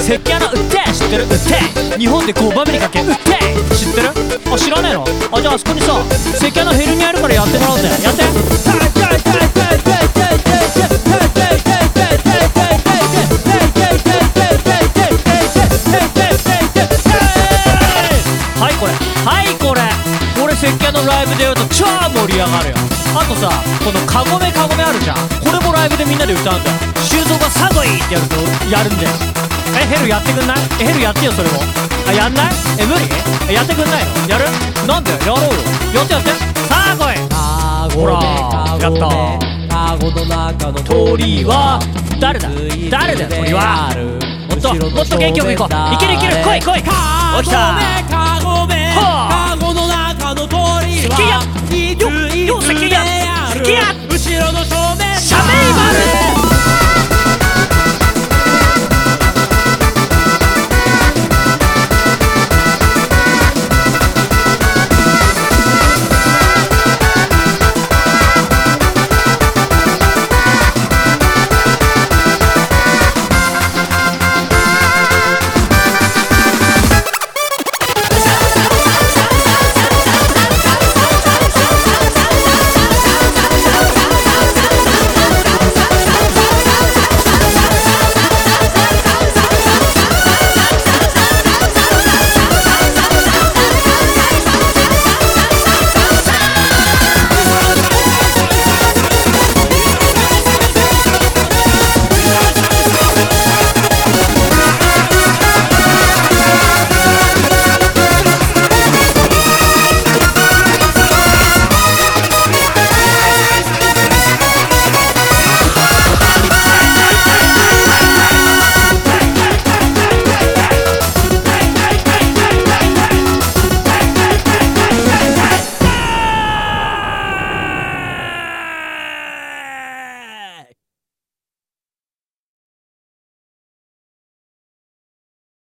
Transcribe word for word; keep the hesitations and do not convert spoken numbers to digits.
石鹸穴売って知ってる売って日本でごばんめにかけ売って知ってるあ知らねえのあじゃああそこにさ石鹸穴ヘルニアあるからやってもらおうぜやってはいこれはいこれこれ石鹸のライブでやると超盛り上がるよあとさこのカゴメカゴメあるじゃんこれもライブでみんなで歌うんだよ修造がサゴイってやるとやるんだよえヘルやってくんないえヘルやってよそれもあやんないえ無理えやってくんないのやるなんでやろうよやってやってサゴイほらやったカゴの中の鳥は誰だ誰だよ鳥はもっともっと元気よくいこういけるいける来い来いカ起きたカゴメはカゴの中の鳥はよよ石鹸や石鹸や後ろの